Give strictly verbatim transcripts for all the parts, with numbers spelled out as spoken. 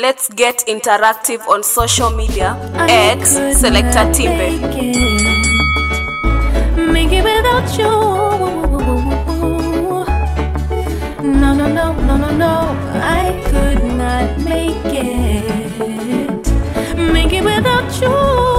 Let's get interactive on social media. X Selector Timbe. Make it without you. No, no, no, no, no, no. I could not make it. Make it without you.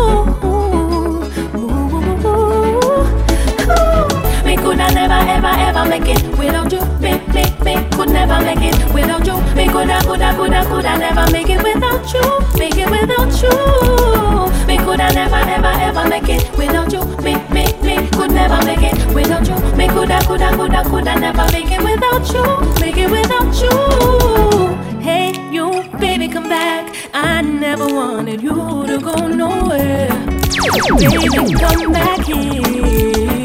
Me could not never, ever, ever make it without you. Me, me, me could never make it without you. Me coulda, coulda, coulda, coulda never make it without you. Make it without you. Me coulda never, ever, ever make it without you. Me, me, me could never make it without you. Me coulda, coulda, coulda, coulda never make it without you. Make it without you. Hey, you, baby, come back. I never wanted you to go nowhere. Baby, come back here.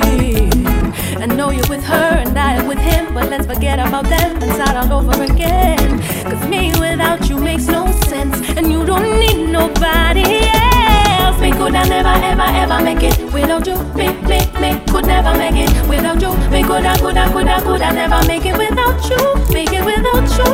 I know you're with her and I'm with him, but let's forget about them and start all over again. Cause me without you makes no sense, and you don't need nobody else. Me coulda never, ever, ever make it without you. Me, me, me could never make it without you. Me coulda, coulda, coulda, coulda never make it without you. Make it without you.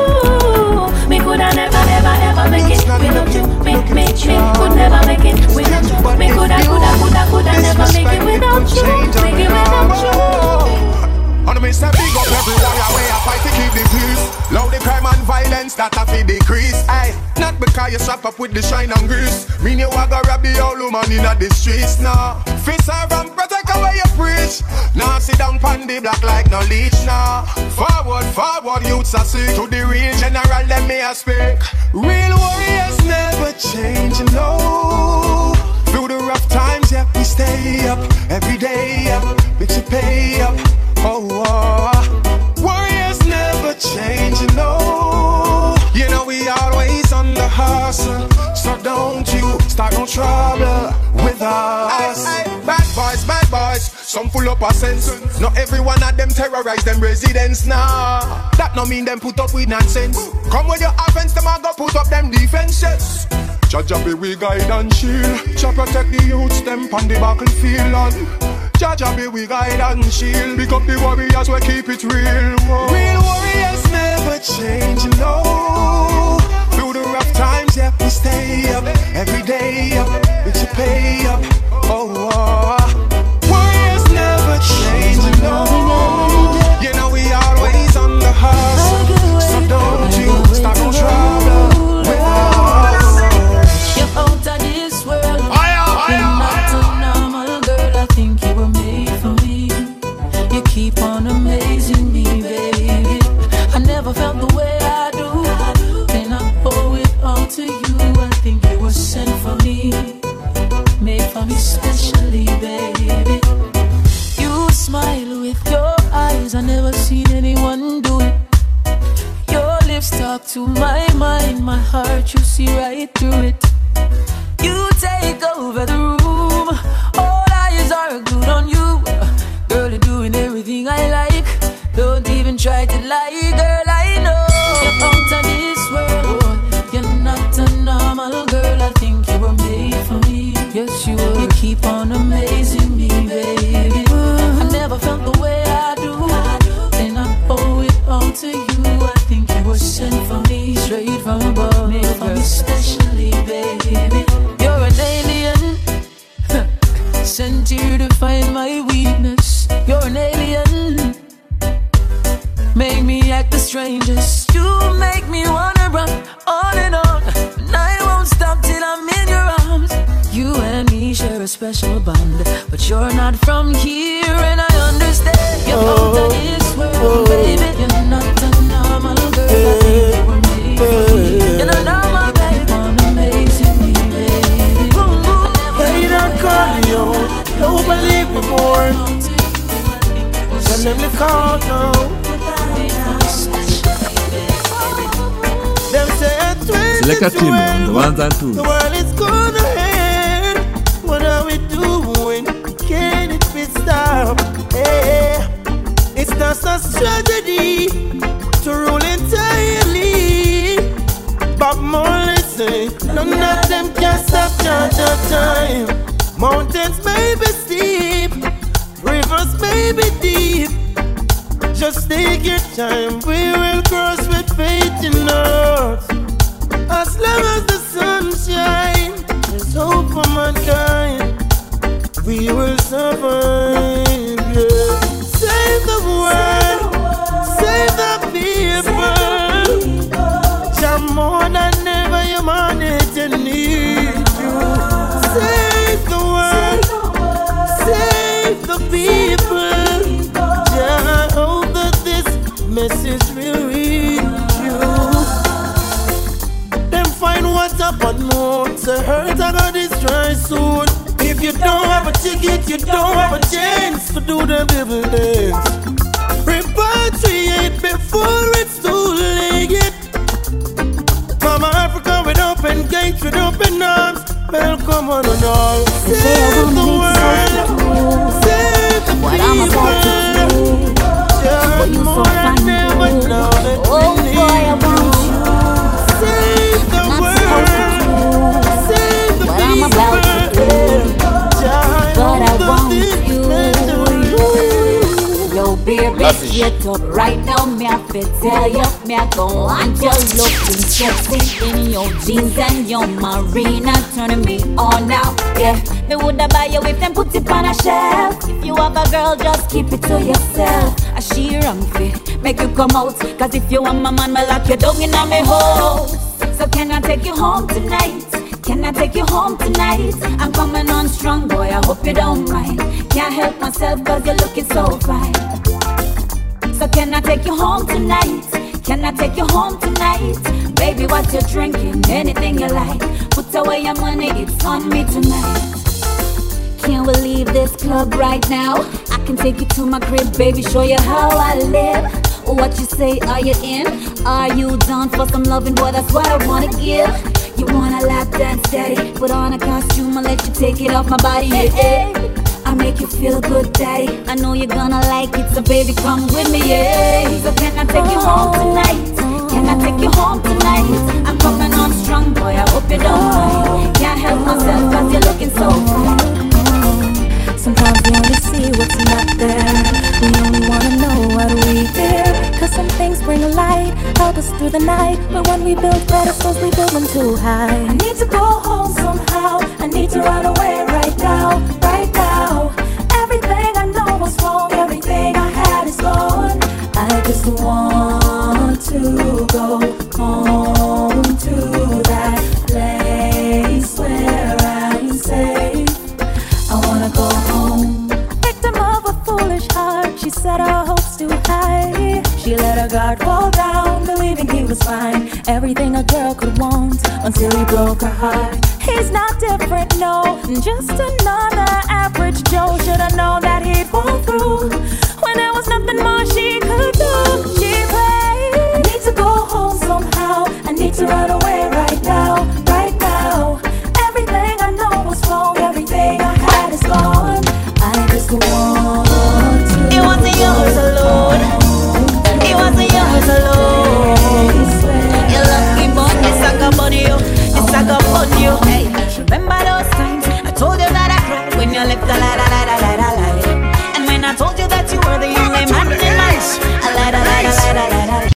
Me coulda never, ever, ever make it without you. Me, me, me could never make it without you. Me coulda, coulda, coulda, coulda never make it without you. Make it without you. On the miss a big up everyone away I fight to keep the peace. Loud the crime and violence that a fi decrease. Aye, not because you strap up with the shine and grease. Mean you a go rob the old woman in the streets. Nah, fist serve and protect away you preach. Nah, sit down pon the block like no leech. Nah, forward, forward youths a see. To the real general let me a speak. Real warriors never change, you know. Through the rough times, yeah, we stay up. Every day, yeah, bitch you pay up. Oh, oh, warriors never change, you know. You know we always on the hustle, so don't you start no trouble with us. Aye, aye. Bad boys, bad boys, some full up of sense. Not every one of them terrorize them residents, nah. That no mean them put up with nonsense. Come with your offense, them a go put up them defenses. Jaja be we guide and shield. Jah protect the youths, them pon the battlefield and Jaja be we guide and shield. Pick up the warriors, we keep it real. Whoa. Real warriors never change, you know. Through the rough times, yeah, we stay up. Every day up, it's a pay up. Oh, oh. Warriors never change, you know. You know we always on the hustle, so don't you start no trouble with us. You're out of this world. Fire, fire, You're not a normal girl. I think you were made for me. You keep on amazing me, baby. I never felt the way I do. Then I owe it all to you. I think you were sent for me, made for me specially, baby. You smile with your eyes. I never seen anyone do it. Your lips talk to my mind. My heart, you see right through it. You take over the room. All eyes are glued on you. Girl, you're doing everything I like. Don't even try to lie, girl, I know. You're out of this world. You're not a normal girl. I think you were made for me. Yes, you were. You keep on amazing me, baby. I never felt the way I do. Then I owe it all to you. I think you were sent for me, straight from above. Made for me specially, baby. You're an alien, sent here to find my weakness. You're an alien, make me act the strangest. You make me wanna run on and on, and I won't stop till I'm in your arms. You and me share a special bond, but you're not from here, and I understand. You're out of this world, baby. You're not a normal girl. I think you were made for me. You're not normal, baby. Wanna amazing me, baby. Hey, don't call you. Don't believe me more. Tell them to call now. Them say it's Selector Timbe, the ones and twos. The world is gonna end. What are we doing? Can it be stopped? Hey, it's not a strategy to rule entirely. But more listen, none of them can stop Jaja time. Mountains may be steep, rivers may be deep. Just take your time, we will cross with faith in us. we will survive, yeah. Save the world, save the people. Jah more than ever humanity need you. Save the world, save the people. Jah, I hope that this message will reach you. Them find what's up and more. The hurt I got destroy soon. If you don't have a ticket, you don't have a chance to do the devil dance. Repatriate before it's too late. Mama Africa with open gates, with open arms. Welcome on and all. Save the world, save the what I'm about to do. Just you more so than never know that oh we boy, I need want you. you. Save the Not world, save the what I'm about to people. But I want you. Yo, baby, get up right now. Me have to tell you, me I go want you looking sexy in your jeans and your marina, turning me on now. Yeah, me woulda buy you if them put it on a shelf. If you have a girl, just keep it to yourself. I sheer and fit, make you come out. Cause if you want my man, me lock you down in a me house. So can I take you home tonight? Can I take you home tonight? I'm coming on strong, boy, I hope you don't mind. Can't help myself cause you're looking so fine. So can I take you home tonight? Can I take you home tonight? Baby, what you drinking? Anything you like. Put away your money, it's on me tonight. Can we leave this club right now? I can take you to my crib, baby, show you how I live. What you say, are you in? Are you down for some loving? Boy, that's what I wanna give. You wanna lap dance daddy? Put on a costume, I'll let you take it off my body, yeah. I make you feel good, daddy. I know you're gonna like it, so baby, come with me, yeah. So can I take you home tonight? Can I take you home tonight? I'm coming on strong, boy, I hope you don't mind. Can't help myself, cause you're looking so fine. Sometimes we only see what's not there. We only wanna know what we hear. Cause some things bring light, help us through the night. But when we build pedestals, we build them too high. I need to go home somehow. I need to run away right now, right now. Everything I know was wrong, everything I had is gone. I just want to go home to that place where I'm safe. I wanna go home. Victim of a foolish heart, she set her hopes too high. She let her guard fall down, believing he was fine. Everything a girl could want, until he broke her heart. He's not different, no, just another average Joe. Should've known that he'd fall through, when there was nothing more she could do. She prayed, I need to go home somehow. I need to run away right now, right now. Everything I know was wrong, everything I had is gone. I just want to. It wasn't yours alone. It wasn't yours alone. You're lucky, but it's like a bunny, you. It's like a bunny, you. Hey, remember those times I told you that I cried when you left the light, light, light, light, light. And when I told you that you were the only man in my life, I light, light, light, light, light.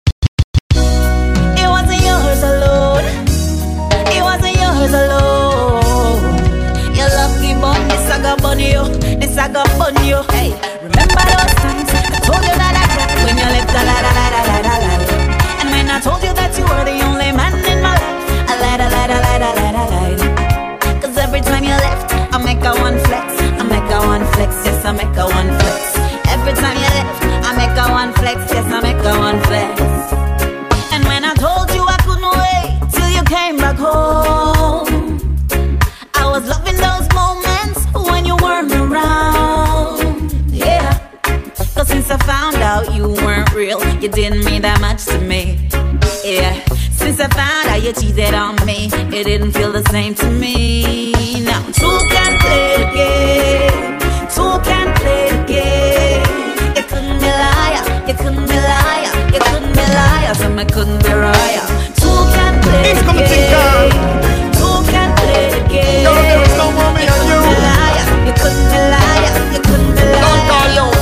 It wasn't yours alone. It wasn't yours alone. You're lucky, but this I got bunny, you. This I got bunny, you. Hey, remember those times I told you that I cried when you left the light, light, light, light, light. And when I told you that you were the only man in my life, I light, light, light, light, light, light. Cause every time you left, I make a one flex, I make a one flex, yes, I make a one flex. Every time you left, I make a one flex, yes, I make a one flex. And when I told you I couldn't wait till you came back home, I was loving those moments when you weren't around. Yeah, cause since I found out you weren't real, you didn't mean that much to me. Yeah, since I found out you cheated on me, it didn't feel the same to me. Now two can play the game, two can play the game. You couldn't be liar, you couldn't be liar, you couldn't be liar, so I couldn't be liar. Two can play the game, two can play the game. You couldn't be liar, you couldn't be liar, you couldn't be liar.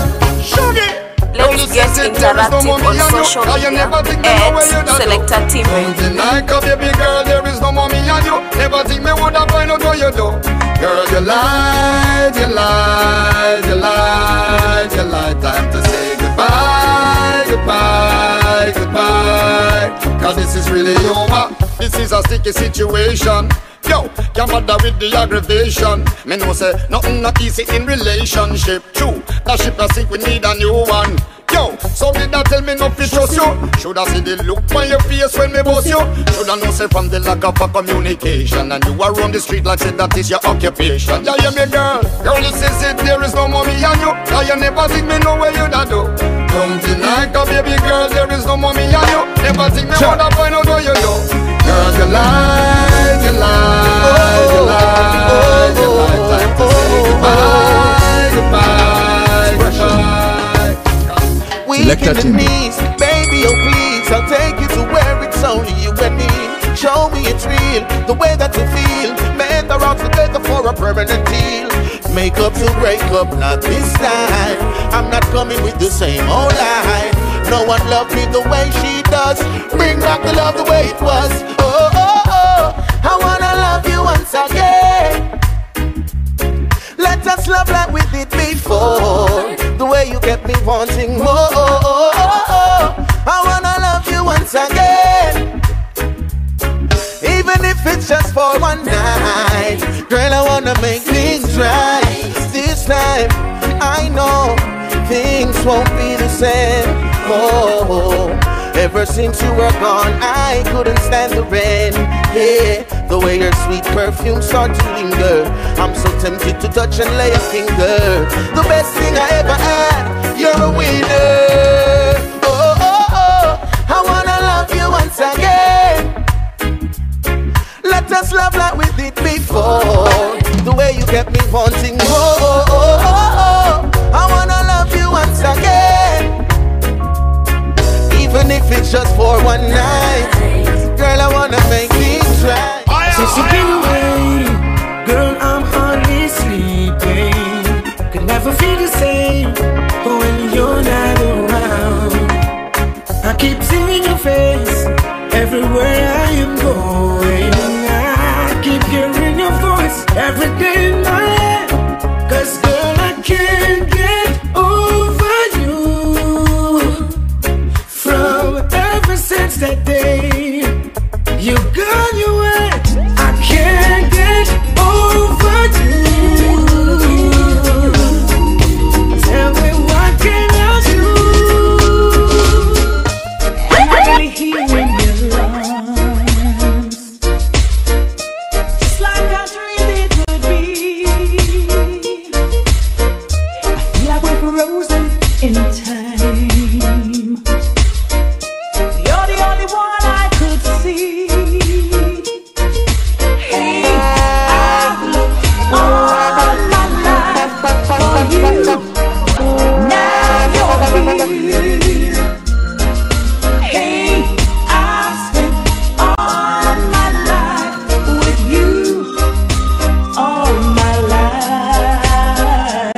Let's get interactive on social media. X Selector Team. Like a baby girl, there is no mommy and you. never think me woulda find out what you do. Girl, you lied, you lied, you lied, you lied. Time to say goodbye, goodbye, goodbye. Cause this is really over. This is a sticky situation. Yo, can't bother with the aggravation. Me know say nothing not easy in relationship. True, that ship a sink, we need a new one. Yo, so did that tell me not to trust you? Shoulda see the look on your face when me boss you? Shoulda know say from the lack of a communication, and you are on the street like say that is your occupation. Yeah, yeah, me girl, girl, this is it, there is no mommy and you. Now you never think me know where you da do. Don't deny, cause baby girl, there is no mommy and you. Never think me wanna find out what you do. Girl, you lie, you lie, you lie, you lie. Time to say goodbye, goodbye, goodbye. Weak in the knees, baby, oh please, I'll take you to where it's only you and me. Show me it's real, the way that you feel. Men are out together for a permanent deal. Make up to break up, not this time. I'm not coming with the same old lie. No one loved me the way she does. Bring back the love the way it was. Oh, oh, oh, I wanna love you once again. Let us love like we did before. The way you kept me wanting more. Oh, oh, oh, oh. I wanna love you once again. Even if it's just for one night. Girl, I wanna make things right. This time, I know things won't be the same. Oh, ever since you were gone, I couldn't stand the rain. Yeah, the way your sweet perfume starts to linger. I'm so tempted to touch and lay a finger. The best thing I ever had, you're a winner. Oh, oh, oh, I wanna love you once again. Let us love like we did before. The way you kept me wanting more. Oh, oh, oh, oh, I wanna love you once again. Even if it's just for one night. Girl, I wanna make things right. Since you've been away, girl, I'm hardly sleeping. Could never feel the same when you're not around. I keep seeing your face everywhere I am going. I keep hearing your voice every day in my head. Cause girl, I can't get over you. From ever since that day you got your way, I can't get over you. Tell me what can I do? I'm not really hearing your lungs, just like I dreamed it would be. I feel like we're frozen in time. You're the only one I could see. Hey, I've looked all my life for you. Now you're here. Hey, I've spent all my life with you. All my life.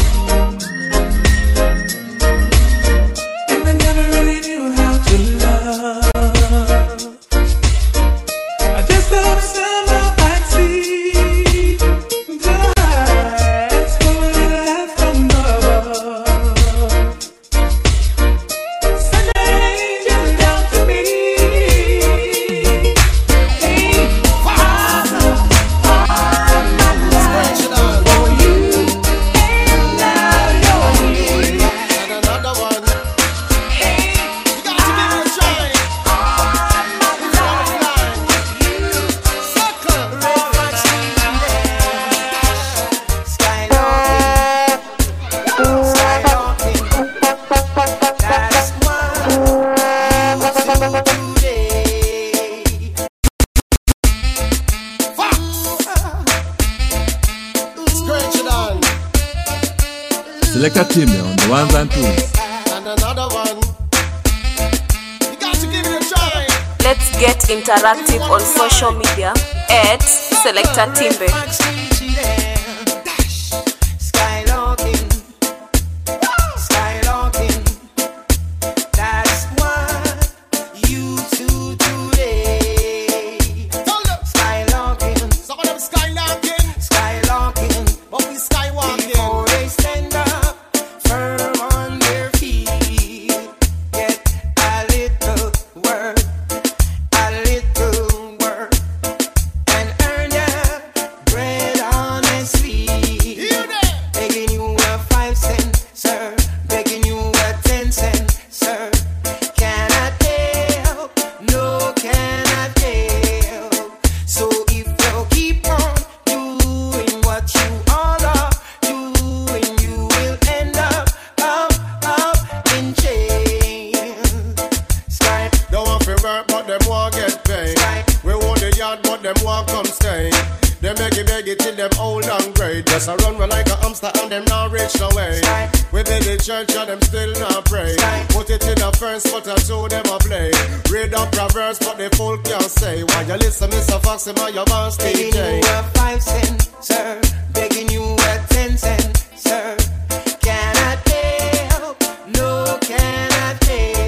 And I never really knew how to love. I just thought of somehow I'd see that's what I have from above. Send an angel down to me. Hey, I've loved all my life for you, and now you're here. And another one. Hey, You got to give it a try. Selector Timmy on the ones and twos. And another one. You got to give it a try. Let's get interactive on social media at Selector Timbe. Skylarking, skylarking, that's what you do today. Skylarking, hard, but them want come stay. They make it beg it till them old and great. Just a run run like a hamster and them not reach no way. We build the church and them still not pray. Put it in the first, but I two them a play. Read up Proverbs, but the fool can't say. Why you listen, Mister Foxy, man, your boss D J. Begging you a five cent, sir. Begging you a ten cent, sir. Cannot help, no cannot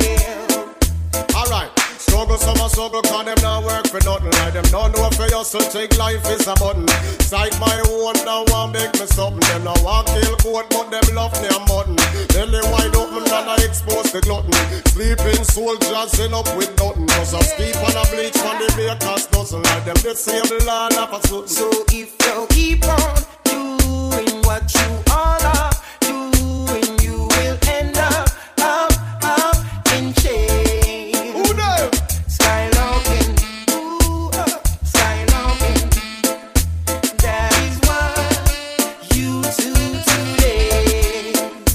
help. Alright, struggle, summer struggle, cause them not work for nothing. Like them don't know for you, so take life is a button. Sight my own, now one make me something. Them now want kill goat, but them love me a mutton. Belly wide open and I expose the glutton. Sleeping soldiers in up with nothing. Cause I sleep on a bleach from the bakers doesn't. Like them they save the land of a something. So if you keep on doing what you all are doing, you will end up, up, up in chains. Who them? Skylocking, ooh, uh, skylocking. That is what you do today.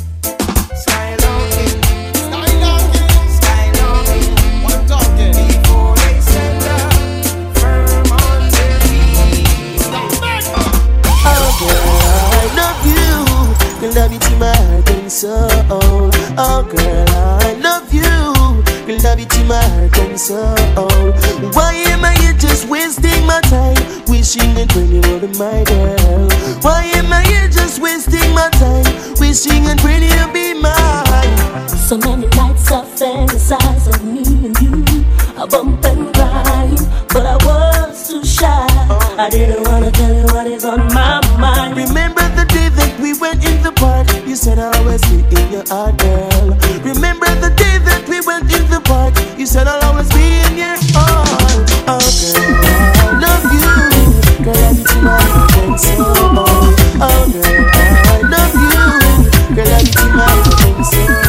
Skylocking, Skylocking, skylocking. what talking? Before they send up firm on their feet. Oh girl, I love you. Girl, love you to my heart and soul. Oh girl, I love you. Girl, love you to my heart and soul. Why am I here just wasting my time, wishing and praying you were my girl? Why am I here just wasting my time, wishing and praying you be mine? So many nights I fantasize of me and you, I bump and grind, but I was too shy. I didn't wanna tell you what is on my mind. Remember the day that we went in the park? You said I'll always be in your heart, girl. Remember the day that we went in the park? You said I'll always be in your heart. Oh girl, I love you. Girl, I need to my heart and soul. Oh girl, I love you. Girl, I need to my heart and soul.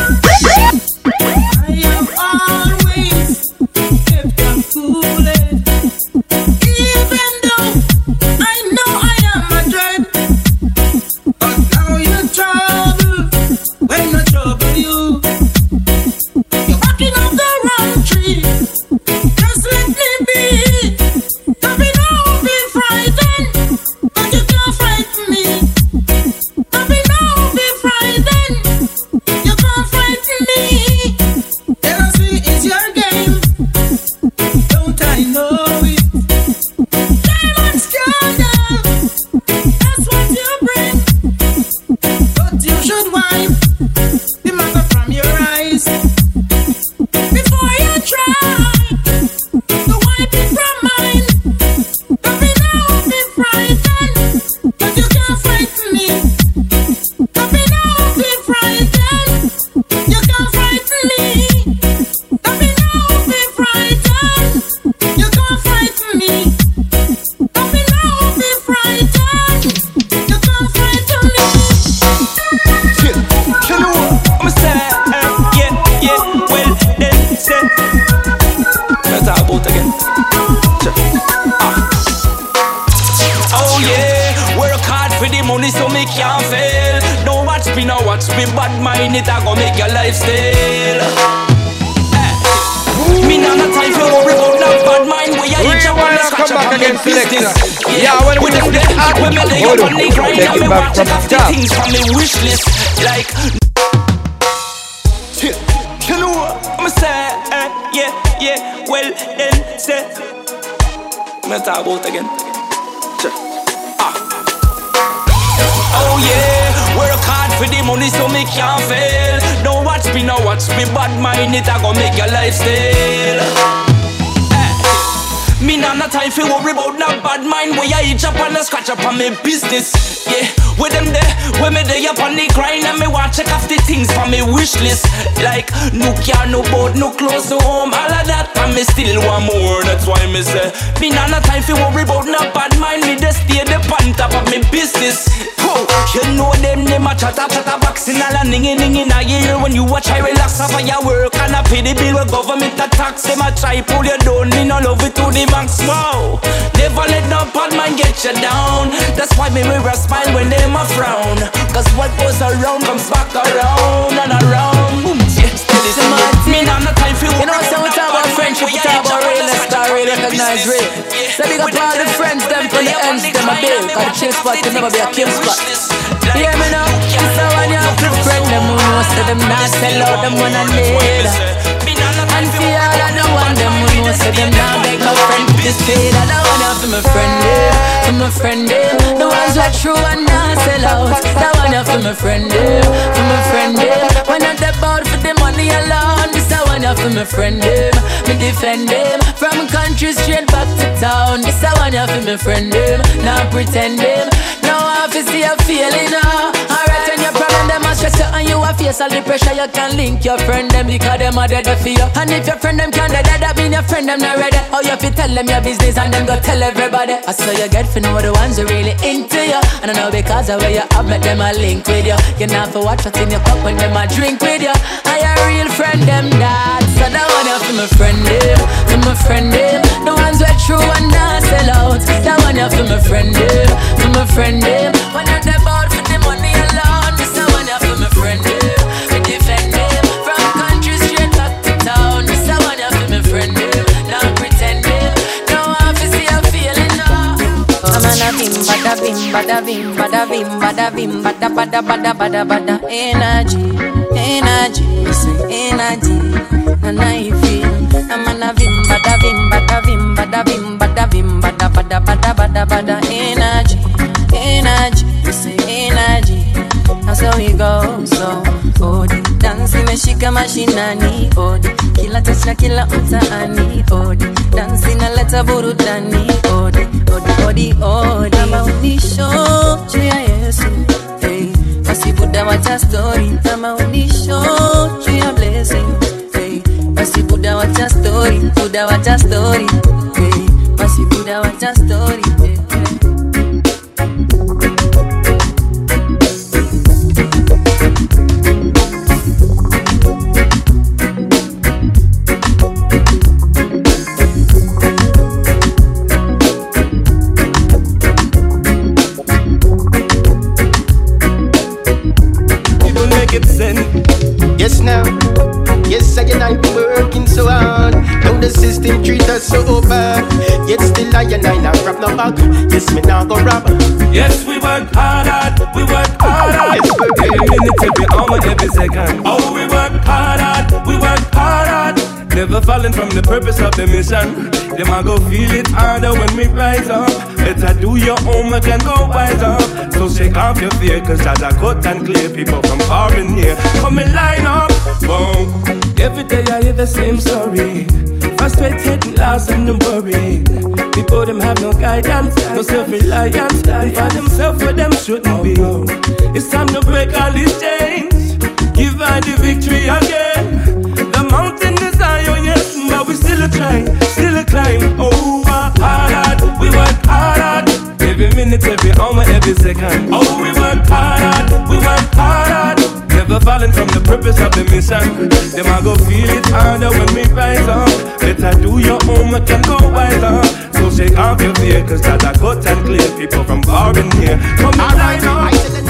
I have always kept them cooling, even though I know I am a dread. But now you trouble when I trouble you. You're barking up the wrong tree. Just let me be. Don't be now be frightened, but you can't frighten me. Don't be now be frightened, you can't frighten me. Jealousy is your game, don't I know it? Diamond scandal, that's what you bring. But you should wipe the matter from your eyes before you try to wipe it from mine. Don't be now be frightened, but you can't frighten me. Don't be now be frightened, you can't frighten me. Don't be now be frightened, you can't frighten me. Don't be now be frightened, you can't frighten me. You know what I'm saying? Yeah, yeah, well, then, say. Let's talk about again. Ah. Oh yeah, work hard for the money so me can't fail. Don't watch me, now watch me, bad mind it, I go make your lifestyle. Eh. Me nah no time for worry about no bad mind. Where you each up on the scratch up and make business. Yeah, when we do the hard, we make the up on the grind and me watch it off the things from me wish list. Like you know what I'm saying? Uh, yeah, yeah, well then say. I'm talk about again. Ah. Oh yeah, work hard for the money so me can't fail. Don't watch me, now watch me, bad mind it, I go make your lifestyle. Eh. Me nah no time for worry about no bad mind. Where you each up and scratch up on me business. Yeah, with them there, when me there up on the grind and me want check off the things for me wish list. Like no car, no boat, no clothes, no home, all of that, and me still want more. That's why me say me nah no time for worry about no bad mind. Me just stay the on top of me business. Oh, you know them them a chatter chatter boxing all a ning ning in a ear. When you watch I relax off of your work and I pay the bill with government a tax. Them a try pull you down, me no love it to the max. Wow, never let no bad man get you down. That's why me wear a smile when them a frown. Cause what goes around comes back around and around. Yeah, this. Me not no time for you know so we talk about friendship, we talk about real, let's start real, recognize real. So big up all the friends, them from the ends, them a bill. Cause the chill spot can never be a kill spot. Hear me now, this is when you have to friend them. Most of them not sell out them when I need. And see all of the one them who know say them now make no friend with this paid. I don't want to for my friend there, for my friend there. The ones that true and not sell out. That one for my friend there, for my friend there. When I step out for the money alone, this I want for my friend there. Me defend them from country straight back to town. This I want for my friend there, not pretend them. Now I feel see a feeling now. Alright, when your problem them a stress you and you a face all the pressure, you can link your friend them because them are dead for you. And if your friend them can't dead, that mean your friend them not ready. How you fi tell them your business and them go tell everybody. I saw you get for know the ones who really into you. And I know because of where you have met them a link with you. You not for watch what's in your cup when them a drink with you. I a real friend them that. So that one you for my friend them, for my friend them. The ones who are true and not sell out. That one you for my friend them, for my friend them. When you're dead out for the money alone, this the one you for my friend them. We defend them from country straight back to town. This the one you for my friend them. Not pretend them. No one fi see a feeling now. I'm an a bim bada bim bada bim bada bim bada bim bada bada bada bada bada energy, energy, you say energy, and I feel I'm an a bim bada bim bada bim bada bim bada bim bada bada bada bada bada energy, energy, you say energy. That's how we go, so odi dansi meshika mashinani, odi kila tasha kila mtaani, odi dansi na leta burudani, odi odi odi odi maunisho juu ya Yesu, hey basi buda wacha story, maunisho juu ya blessing, hey basi buda wacha story, buda wacha story, hey basi buda wacha story, hey. Yes now, yes I and I been working so hard. Now the system treat us so bad. Yet still I and I not rap no back. Yes me now go rap. Yes we work hard, hard. We work hard, hard. Yes, every minute, every hour, every second. Oh we work hard, hard. We work hard, hard. Never falling from the purpose of the mission. Them I go feel it harder when we rise up. Better do your homework and go wise up. So shake off your fear, cause as I cut and clear people from far and near. Come and line up, boom. Every day I hear the same story. Frustrated, lost and no worry. People them have no guidance, no self-reliance. And for themselves where them shouldn't be. It's time to break all these chains. Give her the victory again. The mountain is high, oh yes, but we still a try, still a climb. Oh, hard, hard, we work hard, hard. Every minute, every hour, every second. Oh, we work hard, hard, we work hard, hard. Never falling from the purpose of the mission. Them I go feel it harder when we rise up. Better do your homework and go wise up. So shake off your fear, cause that I cut and clear people from far and near. Come and line up.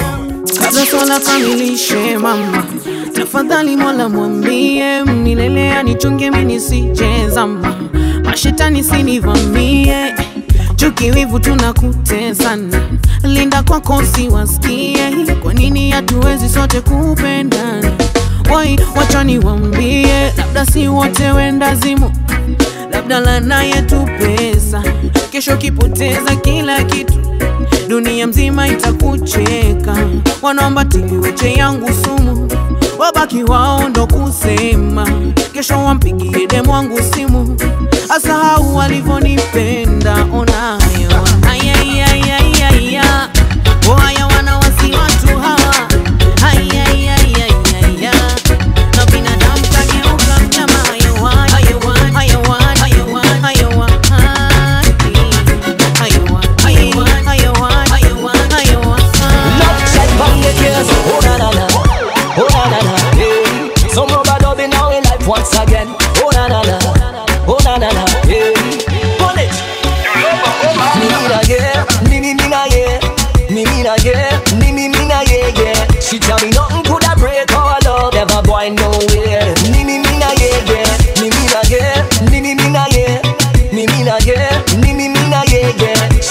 Kaza sola kamilishe mama, tafadhali Mola mwambie milele anichunge mimi nisije zama, mashetani sinivamie, chuki wivu tunakutesana, linda kwako usiwasikie, kwa nini hatuwezi sote kupendana? Wai wacha niwaambie, labda si wote wenda zimu, labda lana yetu pesa, kesho kipoteza kila kitu, dunia mzima itakucheka. Wanaomba tiliweche yangu sumu, wabaki wao ndo kusema, kesho wampigie demu wangu simu, asahau walivonipenda. Ona hayo, haya haya haya haya, oh haya wanawasi watu hawa, haya haya haya haya, na binadamu kageuka mnyama. Hayo hayo hayo hayo hayo hayo once again. Oh na na na, oh na na na, yeah. Pull it.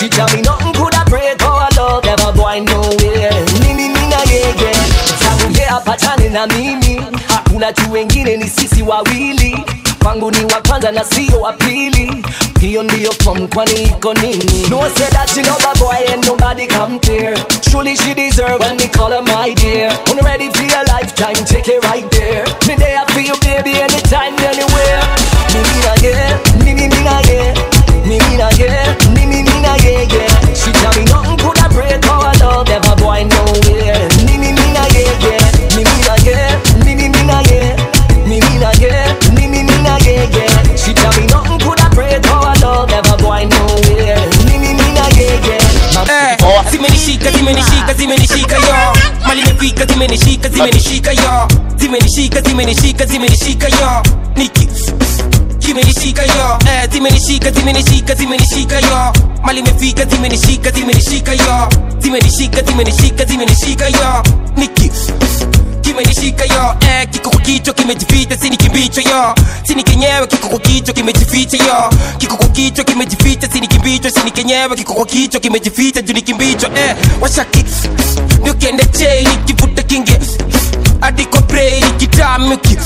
She tell me nothing could have break our love, never going nowhere. Nini nina yeye, tangu patane na mimi, hakuna tu wengine ni sisi wawili. Kwangu ni wa kwanza na sio wa pili. Hiyo ndiyo from kwani iko nini? No say that she love a boy and nobody compare. Truly she deserve when me call her my dear. When you ready for your lifetime, take it right there. Me there for you baby anytime, anywhere. Nini na yeah, nini nina yeah, nini na yeah, nini nina yeah yeah. She tell me nothing could have break our love, never boy nowhere. Nini nina yeah yeah, nini na yeah, nini nina yeah, nini na yeah, nini nina yeah yeah. She tell me nothing could have break our love, never boy nowhere. Nini nina yeah yeah. Eh, zimenishika zimenishika zimenishika yo, mali imefika zimenishika zimenishika yo, zimenishika zimenishika zimenishika yo, Nikki zimenishika yo, eh, zimenishika zimenishika zimenishika yo, mali imefika zimenishika zimenishika yo, zimenishika zimenishika zimenishika yo, Nikki kimenishika yo, eh, kiko kwa kichwa kimejificha, sini kimbicho yo, sini kenyewe kiko kwa kichwa kimejificha yo, kiko kwa kichwa kimejificha, sini kimbicho, sini kenyewe kiko kwa kichwa kimejificha, juu ni kimbicho, eh, washaki ndio kende chain nikivuta kinge hadi kwa brain nikitamuki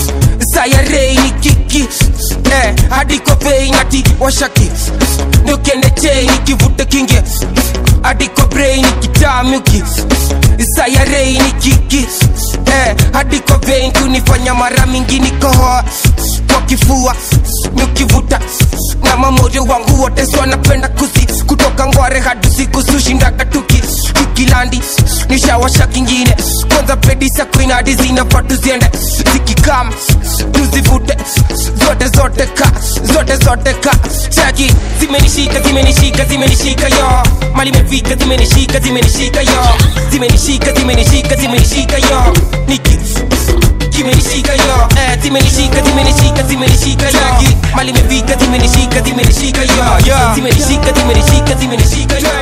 saya rain kiki, eh, hadi kwa vein ati washaki ndio kende chain nikivuta kinge hadi kwa brain nikitamuki saya rain kiki, eh, hadi kwa vein kunifanya mara mingi nikohoa kwa kifua nikivuta na mamoyo wangu wote sio napenda kusi kutoka ngware hadi siku sushinda katuki kikilandi nishawasha kingine kwanza pedisa queen hadi zinafatu ziende zikikam tuzivute zote zote ka zote zote ka chaki zimenishika zimenishika zimenishika yo, mali imefika zimenishika zimenishika yo, zimenishika zimenishika zimenishika yo, Nikki kimenishika yo, eh, zimenishika zimenishika zimenishika yo, mali imefika zimenishika zimenishika yo, zimenishika zimenishika zimenishika yo.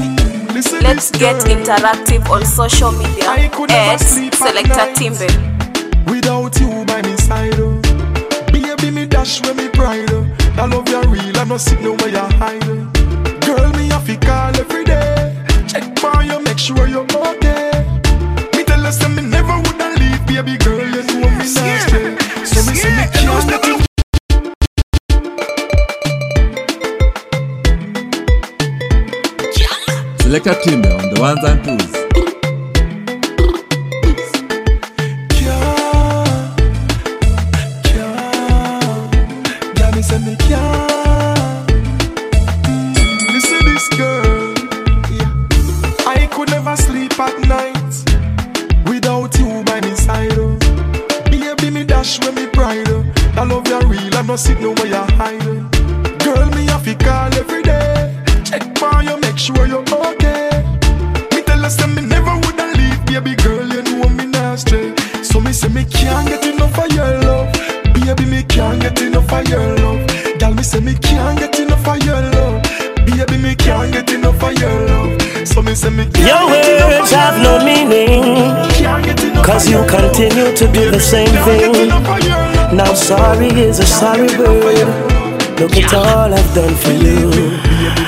Let's get interactive on social media. X Selector Timbe. Without you by my side, oh. Baby me dash when me pride, oh. I love you real, I no see no way you hide, oh. Girl me have to call every day, check for you, make sure you're okay. Me tell us that me never woulda leave, baby girl, you know me not stay. So me say me can't let you. Selector Timbe on the ones and twos. Listen this girl, yeah. I could never sleep at night without you by my side, oh. Baby me dash when me pride, oh. I love you real, I no see no way you hide, oh. Girl me have to call every day, check for you, make sure you're okay. Me tell us that me never woulda leave, baby girl, you know me not stray. So me say me can't get enough of your love, baby me can't get enough of your love. Girl me say me can't get enough of your love, baby me can't get enough of your love. So me say me can't your get enough words of have your no meaning, cause you continue to do the same thing. Now sorry is a sorry word. Look at all I've done for you.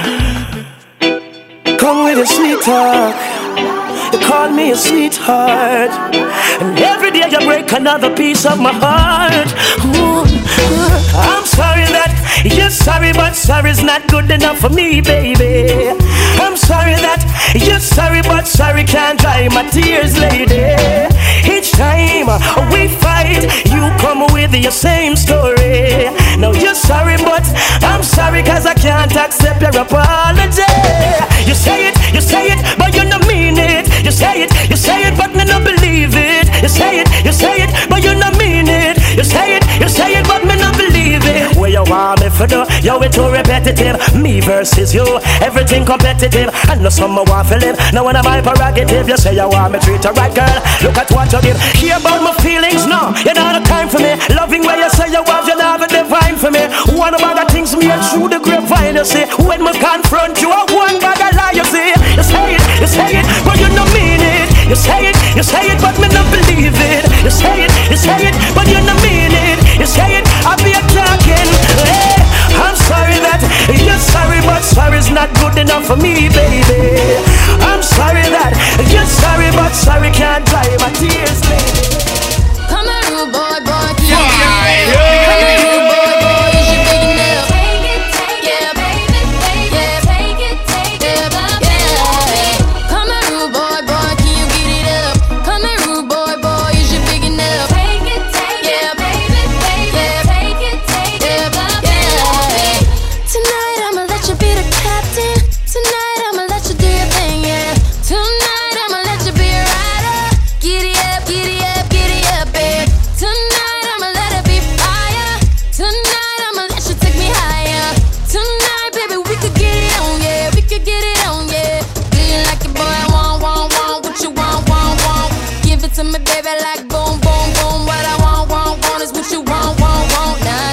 Come with a sweet talk, you call me a sweetheart, and every day you break another piece of my heart. Ooh, I'm sorry that you're sorry, but sorry's not good enough for me, baby. I'm sorry that you're sorry, but sorry can't dry my tears, lady. Each time we fight, you come with your same story. Now you're sorry, but I'm sorry cause I can't accept your apology. You say it, you say it, but you don't mean it. You say it, you say it, but me not believe it. You say it, you say it, but you don't mean it. You say it, you say it, but me not believe it. Where you want me for do, yo it too repetitive. Me versus you, everything competitive. I know someone want to live, now when I'm my prerogative. You say you want me treat her right, girl, look at what you give. Hear about my feelings, no, you don't have time for me. Loving where you say you want, you don't have a divine for me. One bag of things me and through the grapevine, you see. When me confront you, one bag of lie, you see. You say it, you say it, but you don't mean it. You say it, you say it, but me not believe it. You say it, you say it, but you don't mean it. You say it, I be a talking. Hey, I'm sorry that you're sorry, but sorry's not not good enough for me, baby. I'm sorry that you're sorry, but sorry can't dry my tears, baby. Come on, rude boy, boy, keep it yeah, yeah. Come on, rude boy, boy, you should big enough. Take it, take yeah, baby, take yeah, take it, take it, yeah, yeah. Come on, rude boy, boy, can you get it up? Come on, rude boy, boy, you should big enough. Take it, take yeah, baby, take yeah, take it, take it, yeah, yeah. Tonight I'ma let you be the captain. Tonight I'ma let you do your thing, yeah. Tonight I'ma let you be a rider. Giddy up, giddy up, giddy up, babe. Tonight I'ma let it be fire. Tonight I'ma let you take me higher. Tonight, baby, we could get it on, yeah. We could get it on, yeah. Do you like it, boy? I want, want, want. What you want, want, want. Give it to me, baby, like boom, boom, boom. What I want, want, want is what you want, want, want. Nah,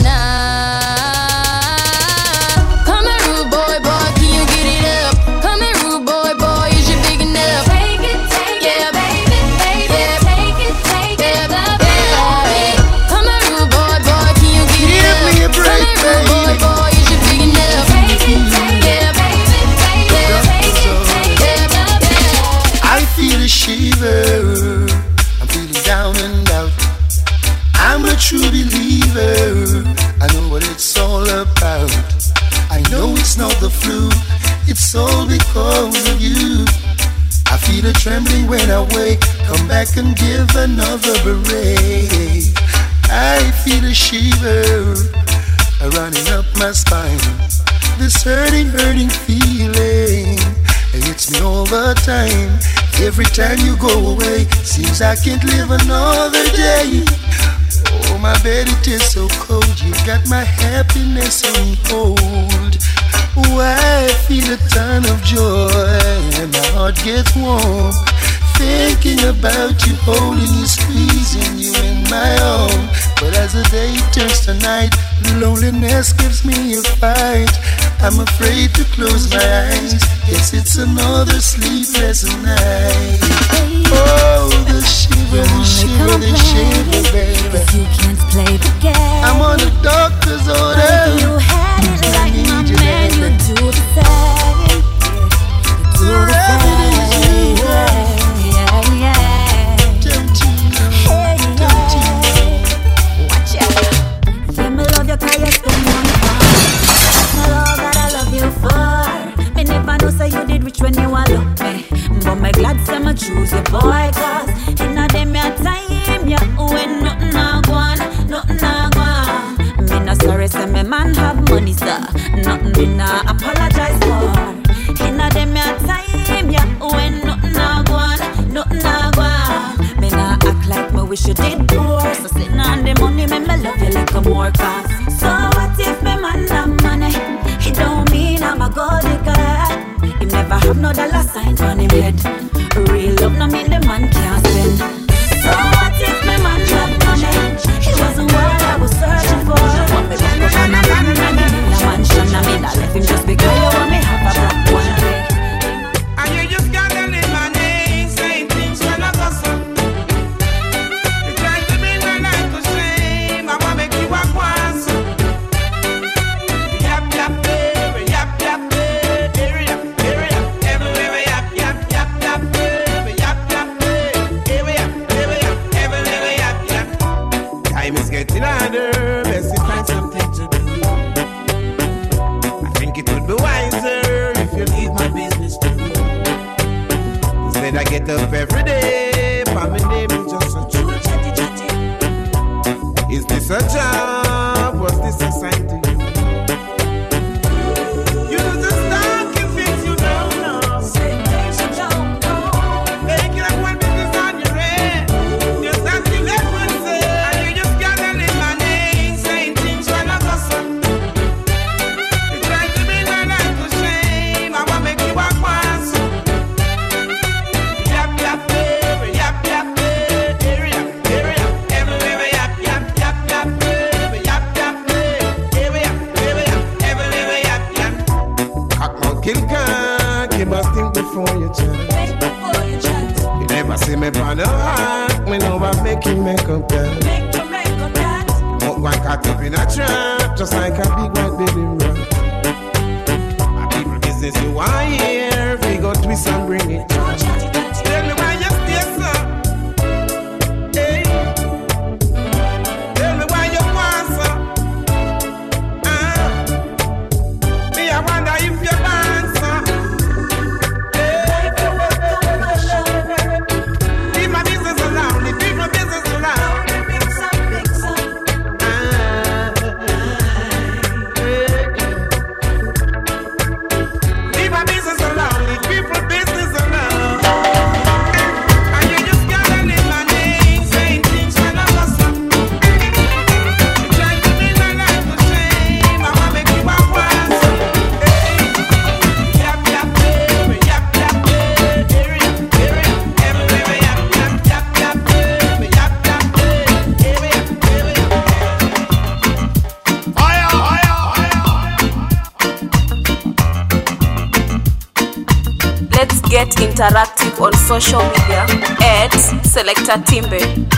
nah. Come here, rude boy, boy, can you get it up? Come here, rude boy, boy, is you big enough? Take it, take yeah, baby, baby, yeah, take it, take it, blah, blah, blah. Come here, rude boy, boy, can you get it up? Give me a break, Come here, rude boy, boy, is you big enough? Take it, take yeah, baby, take it, take it, take it, blah, blah. I feel a shiver. I'm feeling down and out. I'm a true believer. I know what it's all about. I know it's not the flu. It's all because of you. I feel a trembling when I wake. Come back and give another break. I feel a shiver running up my spine. This hurting, hurting feeling, it hits me all the time. Every time you go away, seems I can't live another day. Oh, my bed, it is so cold. You got my happiness on hold. Oh, I feel a ton of joy and my heart gets warm. Thinking about you, holding you, squeezing you in my arm. But as the day turns to night, loneliness gives me a fight. I'm afraid to close my eyes. Yes, it's another sleepless night. Oh, the shiver, the shiver, the shiver, baby. You can't play the game. I'm on the doctor's order. If you had it like my man, you'd do the same. Do the same. Yeah, yeah. Hey, yeah. Watch out. Yeah, me love you 'cause you spend money on. That's my love that I love you for. Me never know say you did rich when you are love me. But me glad say me choose you, boy. 'Cause in a them your time, yeah, when nothing a go on, nothing a go on. Me no sorry say me man have money, sir. Nothing me nah apologize for. In a them your time, yeah, when nothing a go on, nothing a go on. Me nah act like me wish you did more. So sitting on the money, me me love you like a more. 'Cause so what if me man have money? It don't mean I'm a gold digger. Him never have no dollar sign on him head. Real love no mean the man can't spend. So what if me man have money? It wasn't what I was searching for. Want me back up on a man and a mansion. I mean I left him just because you want me have a black one day. And you just gotta live my name, saying things when I go so. You try to be my life to shame. I wanna make you walk once. Yap yap baby, yap yap baby, area area everywhere yap yap yap yap baby, yap yap baby, area area everywhere yap yap. Time is getting harder, best to find something to do. I think it would be wiser if you leave my business too. Instead I get up every day, but my name is just a true chatty chatty. Is this a job? Was this a sign to you? You just talking things you don't know. Say things you don't know. Making up one business on your head. Just asking that one say. And you just gotta live my name, saying things when I go so. You try to be my life to shame. I wanna make you walk once. Yap yap baby, yap yap baby, area area everywhere yap yap yap yap baby, yap yap baby, area area everywhere yap yap. Cock mouth kill cock, you must think before you chat. You never see me on the heart, me know I make you make up that. Mouth one caught up in a trap, just like a big white baby rock. My people busy business you want here. We go twist and bring it. Tell me why you stay so. Hey. Tell me why you want so. Ah. Me I wonder if you want so. Hey. Leave my business alone. Leave my business alone. Let's get interactive on social media at Selector Timbe.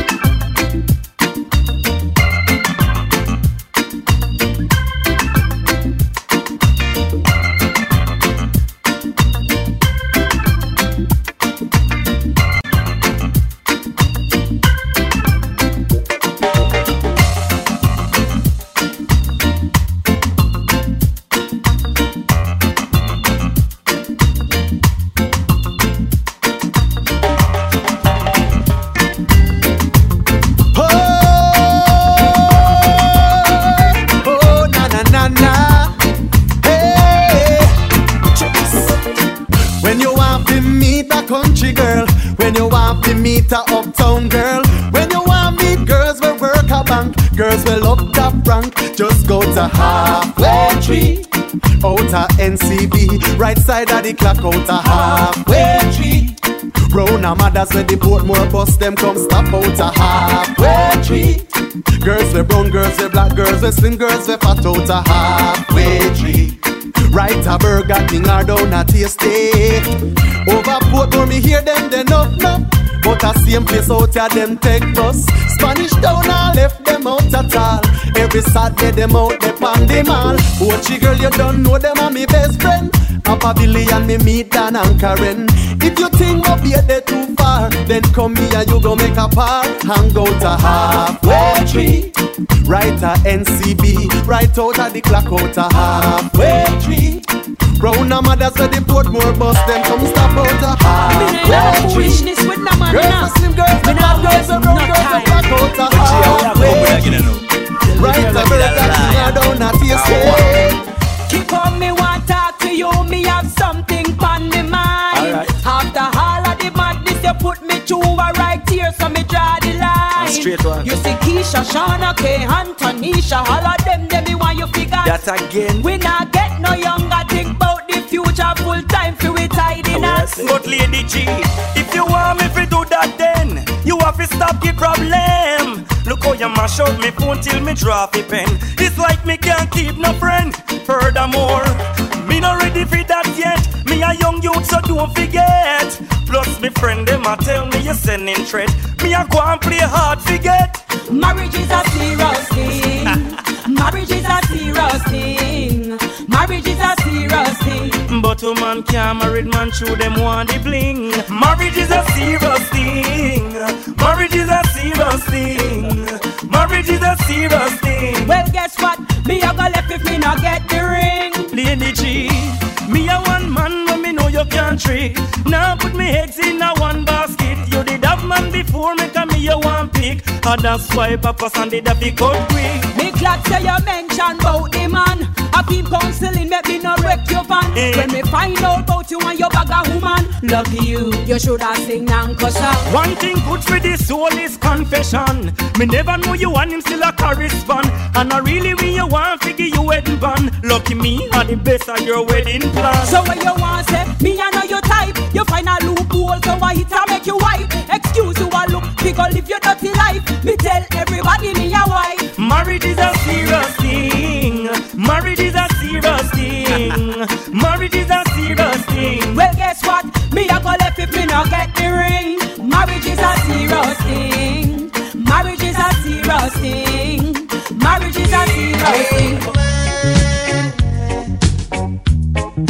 Country girl, when you want to meet a uptown girl, when you want to meet girls will work a bank, girls will up top rank, just go to Halfway Tree, out a N C B, right side of the clock, out a Halfway Tree. Brown and mothers where the Portmore bus them come stop out a Halfway Tree. Girls with brown, girls with black, girls with slim, girls with fat out a Halfway Tree. Right a Burger King or down a Tasty. Over Portmore me hear them then up now, but a same place out here them take bus. Spanish Town I left them out at all. Every Saturday them out they pan the mall. Ochi girl you don't know them are me best friend. Papa Billy and me meet Dan and Karen. If you think we'll be there too far, then come here and you go make a par. Hang out a Halfway Tree, right a N C B, right out of the clock out a Halfway Tree. Brown and mothers where the Portmore bus them come stop out a Halfway Tree. Girls are slim, girls are fat, girls are brown, girls are black out a Halfway Tree. Right a Burger King or down a Tasty. Keep on me want talk to you, me have something on me mind. Right. After all of the madness you put me through a right here, so me draw the line. Straight one. You see Keisha, Shauna, K, Antonisha, all of them, them me want you figure. That again. We not get no younger, think about the future, full time for we tidying us. But Lady G, if you want me to do that then, you have to stop the problem. Look how you mash out me phone till me drop the pen. It's like me can't keep no friend. Furthermore, me not ready for that yet. Me a young youth, so don't forget. Plus me friend them a tell me you sending threat. Me a go and play hard, forget. Marriage is a serious thing. Marriage is a serious thing. Marriage is a serious thing. But a man can't married man through them want the bling. Marriage is a serious thing. Marriage is a serious thing. Marriage is a serious thing. Well, guess what? Me a go left if me not get the ring. Lady G, me a one man when me know your country. Now put me eggs in a one basket. You did have man before me come me a one pick. And that's why Papa Sandy da fi cut quick. Me glad say you mention bout the man. I keep counseling, make me no wreck your van. Eh. When me find out about you and your bag of woman, lucky you, you should have sing and cuss out. One thing good for the soul is confession. Me never know you and him still a correspond. And I really when you want figure you wedding band. Lucky me are the best of your wedding plan. So when you want say, me I know your type. You find a loophole so I hit and make you wife. Excuse you a look, because live your dirty life. Me tell everybody me a wife. Marriage is a serious thing. Marriage is a serious thing. Marriage is a serious thing. Well, guess what? Me a go left if me not get the ring. Marriage is a serious thing. Marriage is a serious thing. Marriage is a serious thing.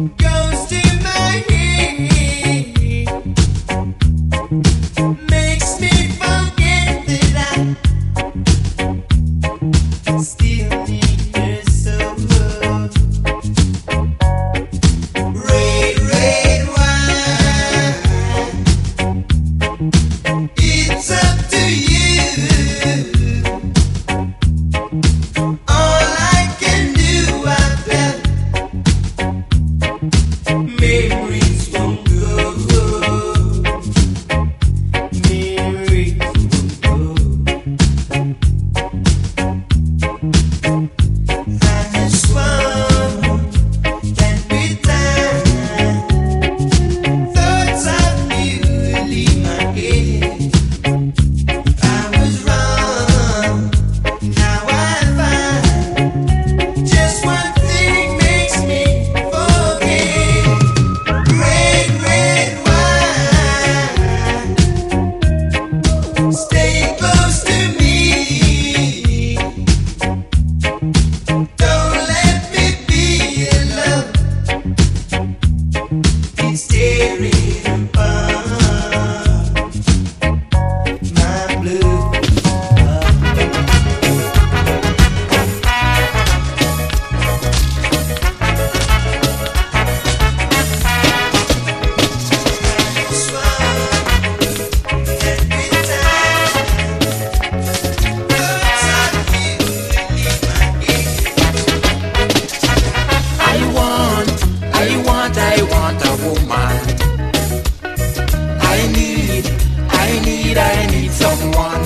goes to my head, makes me forget that I still need her so. Red, red wine, it's up to you. All I can do, I felt memories won't go. Memories won't go. I just want that with time, thoughts of you leave my head. I was wrong, now I find just one thing makes me forget. Red, red wine, stay close to me. Don't let me be alone. It's tearing apart my blue. I want, I want, I want a woman. I need, I need, I need someone.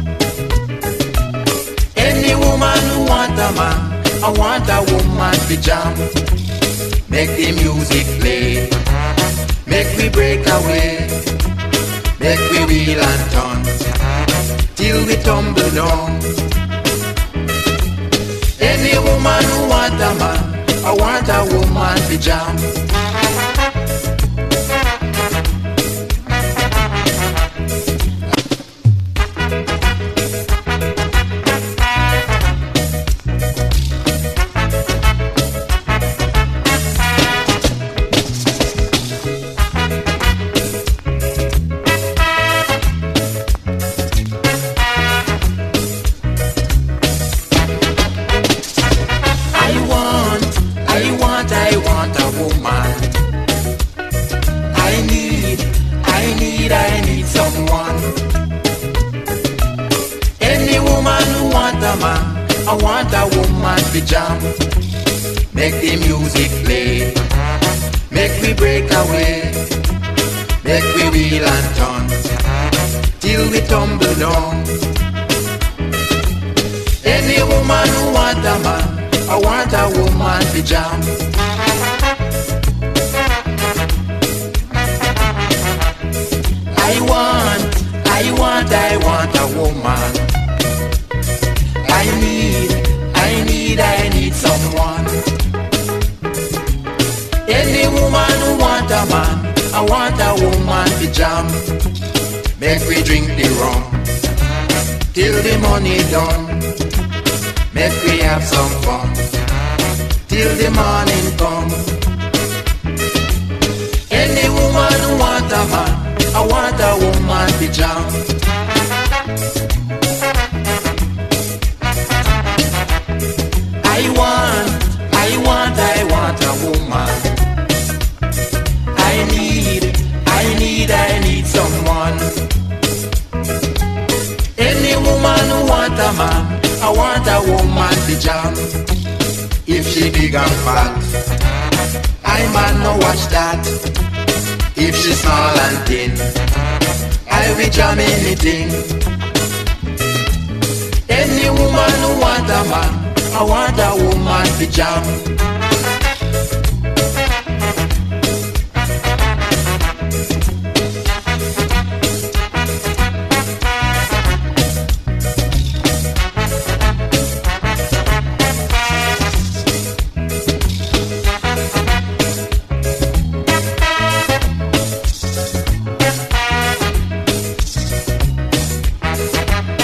Any woman who want a man, I want a woman to jam. Make the music play, make we break away, make we wheel and turn, till we tumble down. Any woman who want a man, I want a woman to jam. I want, I want, I want a woman. I need, I need, I need someone. Any woman who want a man, I want a woman to jam. Make the music play, make we break away, make we wheel and turn, till we tumble down. Any woman who want a man, I want a woman to jam. I want, I want, I want a woman. I need, I need, I need someone. Any woman who want a man, I want a woman to jam. Make we drink the rum, till the money done. Make we have some fun, till the morning come. Any woman who want a man, I want a woman to jam. I want, I want, I want a woman. I need, I need, I need someone. Any woman who want a man, I want a woman to jam. If she big and fat, I man no watch that. If she small and thin, I will jam anything. Any woman who want a man, I want a woman to jam.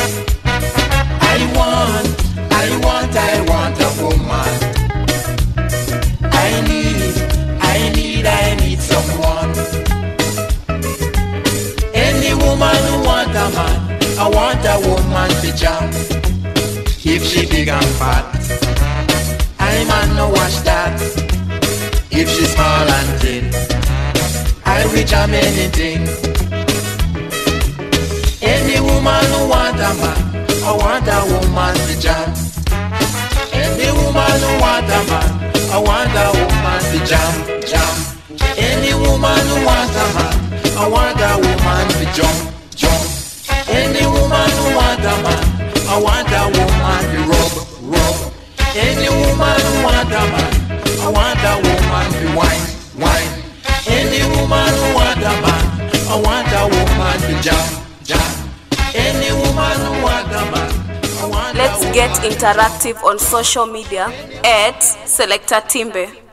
I want, I want a woman. jam. If she big and fat, I man no watch that. If she small and thin, I will jam anything. Any woman who want a man, I want a woman to jam. Any woman who want a man, I want a woman to jam, jam. Any woman who want a man, I want a woman to jump, jump. Any woman who want a man, I want a woman to rub, rub. Any woman who want a man, I want a woman to wine, wine. Any woman who want a man, I want a woman to jam, jam. Any woman who want a man, I want Let's get interactive on social media at Selector Timbe.